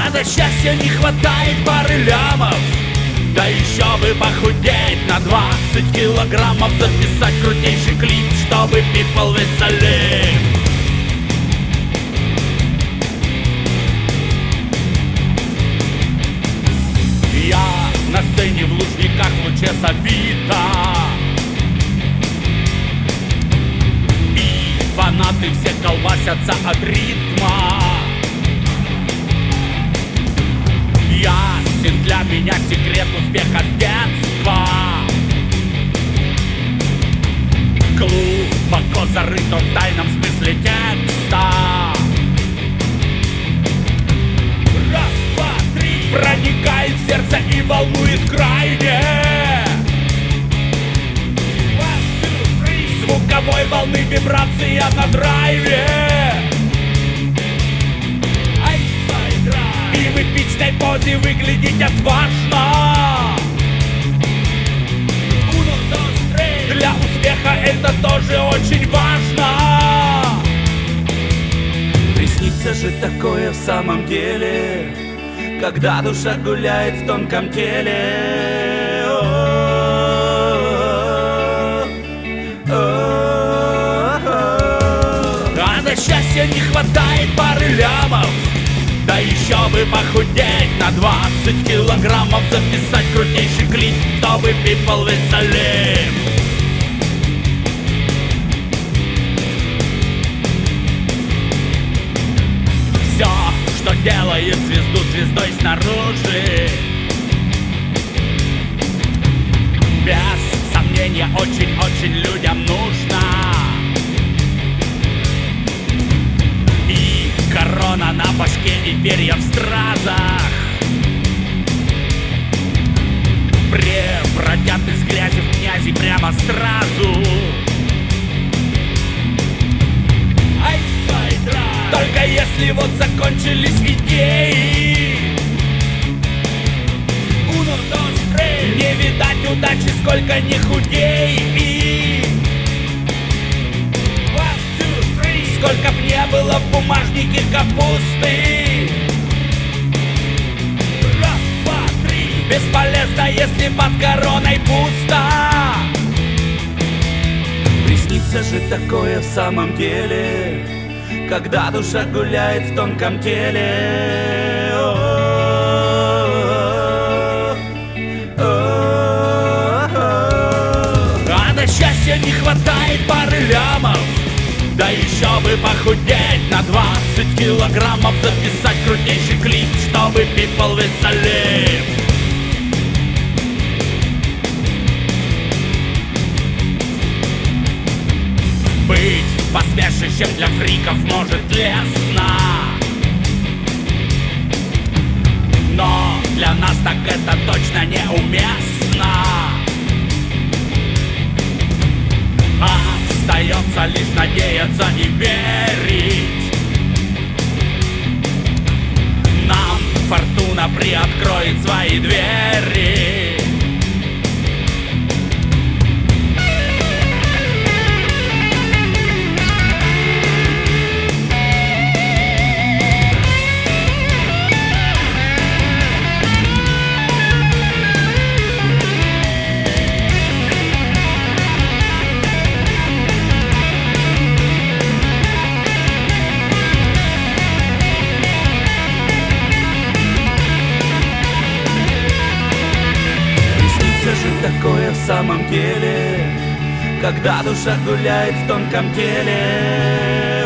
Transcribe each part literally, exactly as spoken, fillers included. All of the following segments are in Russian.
А до счастья не хватает пары лямов, да еще бы похудеть на двадцать килограммов, записать крутейший клип, чтобы people веселее. Я на сцене в Лужниках в луче софита, и фанаты все колбасятся от ритма. Ясен для меня секрет успеха с детства. Глубоко зарыт в тайном смысле текста. Раз, два, три. Проникает в сердце и волнует крайне. One, two, three. Звуковой волны вибрация на драйве. И в эпичной позе выглядеть отважно. Uno, dos, tres. Для успеха это тоже очень важно. Приснится же такое в самом деле, когда душа гуляет в тонком теле. А до счастья не хватает пары лямов, да еще бы похудеть на двадцать килограммов, записать крутейший клип, чтобы people веселее. Все, что делает звезду звездой снаружи, без сомнения очень-очень людям нужно. И корона на башке и перья в стразах превратят из грязи в князи прямо сразу. Только если вот закончились идеи, Uno, dos, tres. Не видать удачи, сколько не худей. One, two, three. Сколько б не было в бумажнике капусты. Раз, два, три. Бесполезно, если под короной пусто. Приснится же такое в самом деле, когда душа гуляет в тонком теле. А до счастья не хватает пары лямов, да еще бы похудеть на двадцать килограммов, записать крутейший клип, чтобы people веселее. Быть посмешищем для фриков может лестно, но для нас так это точно неуместно. Остается лишь надеяться и верить, нам фортуна приоткроет свои двери. Такое в самом деле, когда душа гуляет в тонком теле.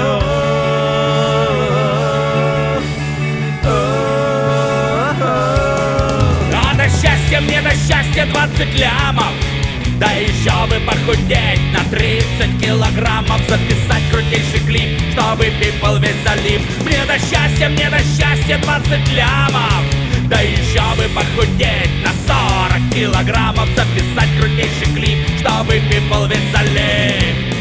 А до счастья мне до счастья двадцать лямов, да еще бы похудеть на тридцать килограммов, записать крутейший клип, чтобы people веселим. Мне до счастья, мне до счастья двадцать лямов, да еще бы похудеть на сорок килограммов, записать крутейший клип, чтобы people веселее.